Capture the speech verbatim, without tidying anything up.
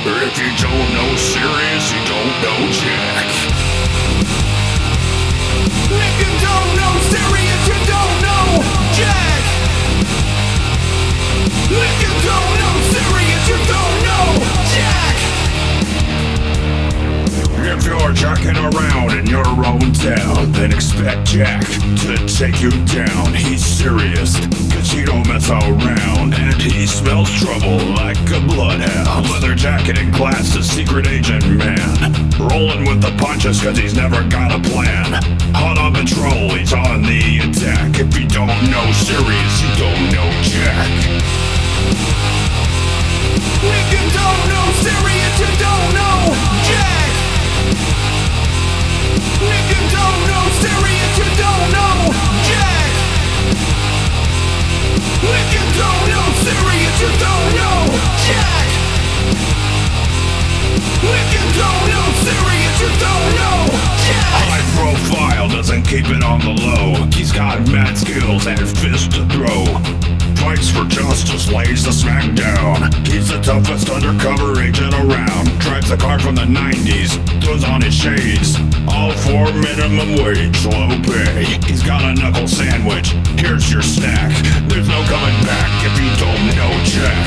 If you don't know Sirius, you don't know Jack. If you don't know Sirius, you don't know Jack. If you don't know Sirius, you don't know Jack. If you're jacking around in your own town, then expect Jack to take you down. He's serious, cause he don't mess around, and he smells trouble like a bloodhound. Leather jacket and glasses, secret agent man, rolling with the punches cause he's never got a plan. Hot on patrol, he's on the attack. If you don't know Sirius, you don't know Jack. If you don't know Sirius, you don't know Jack. If you don't know Sirius, you don't know Jack. If you don't know Sirius, you don't know Jack. If you don't know Sirius, you don't know Jack. High profile, doesn't keep it on the low. He's got mad skills and fists to throw. Fights for justice, lays the smack down. He's the toughest undercover agent around. Drives a car from the nineties, throws on his shades, all for minimum wage, low pay. He's got a knuckle sandwich, here's your snack. There's no coming back if you don't know Jack.